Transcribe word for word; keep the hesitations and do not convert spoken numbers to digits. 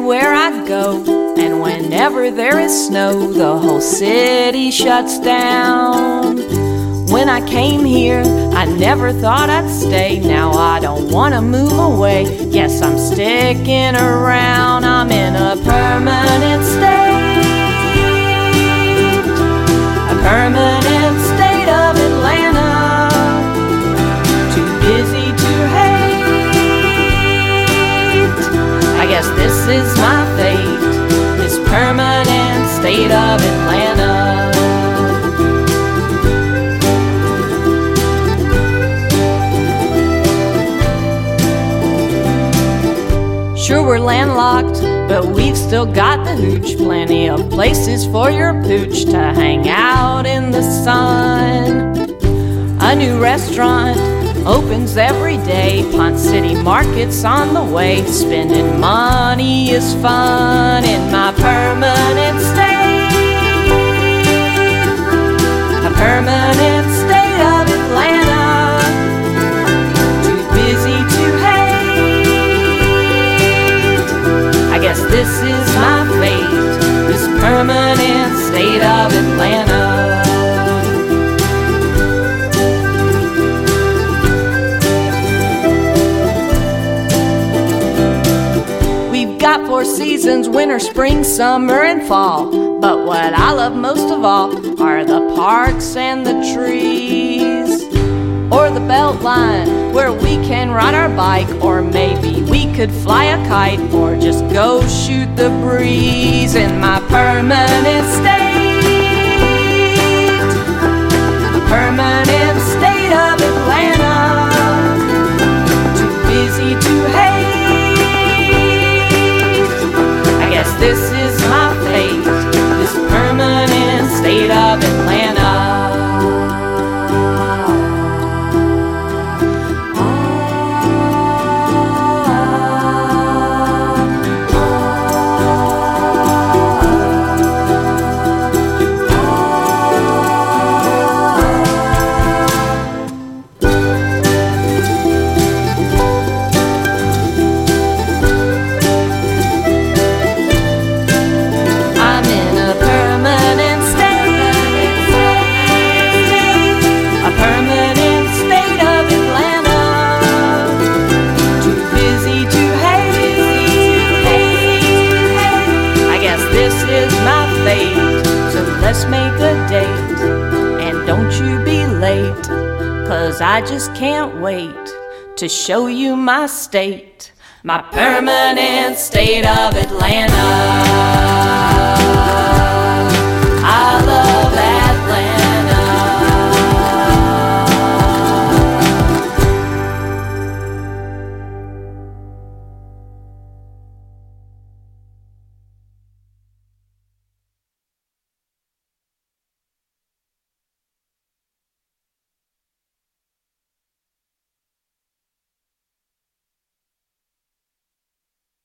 everywhere I go, and whenever there is snow, the whole city shuts down. When I came here, I never thought I'd stay. Now I don't want to move away. Yes, I'm sticking around. I'm in a permanent state, a permanent state of Atlanta. Too busy to hate. I guess this is my fate, this permanent state of Atlanta. Sure, we're landlocked, but we've still got the hooch. Plenty of places for your pooch to hang out in the sun. A new restaurant opens every day. Ponce City Market's on the way. Spending money is fun in my permanent state, a permanent state of Atlanta. Too busy to hate. I guess this is my fate, this permanent state of Atlanta. Got four seasons, winter, spring, summer, and fall. But what I love most of all are the parks and the trees, or the belt line where we can ride our bike, or maybe we could fly a kite, or just go shoot the breeze in my permanent state, a permanent state of Atlanta. Too busy to hate. This is my fate, this permanent state of Atlanta. Let's make a date, and don't you be late, 'cause I just can't wait to show you my state, my permanent state of Atlanta. I love